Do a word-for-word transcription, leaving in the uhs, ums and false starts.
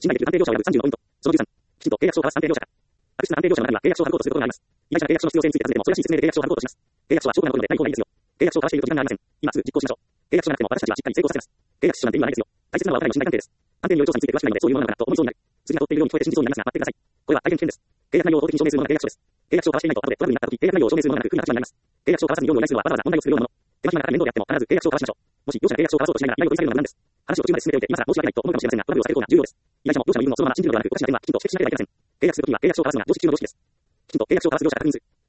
信頼できる安定業者を選ぶさんじゅうのポイント。そのじゅうさん、きちんと契約書を交わす安定業者か。悪質な安定業者の中には契約書を貼ることをすることがあります。依頼者が契約書の必要性について尋ねても、それらしい説明で契約書を貼ることとします。契約書は証拠なことでない方がいいですよ。契約書を交わしていると時間がありません。今すぐ実行しましょう。契約書がなくても私たちはしっかり成功させます。契約書なんて意味はないですよ。大切なのはお互いの信頼関係です。案件による調査について詳しくないので、そういうものなのかなと思いそうになる。次が通っているように聞こえて信じそうになりますが、待ってください。これは大変危険です。契約内容を法的に証明するものが契約書です。契約書を交わしていないと後でトラブルになった時、契約内容を証明するものがなく不利な立場になります。契約書を交わさずに業務を依頼するのはわざわざ問題を作るようなもの。手間暇がかかる面倒であっても必ず契約書を交わしましょう。もし業者が契約書を交わそうとしないなら依頼を取り下げるのが無難です。話を途中まで進めておいて、今更申し訳ないと思うかもしれませんが、トラブルを避ける方が重要です。依頼者も業者の言うのをそのまま信じるのではなく、おかしな点はきちんと指摘しなければいけません。契約するときには契約書を交わすのが常識中の常識です。きちんと契約書を交わす業者を確認する。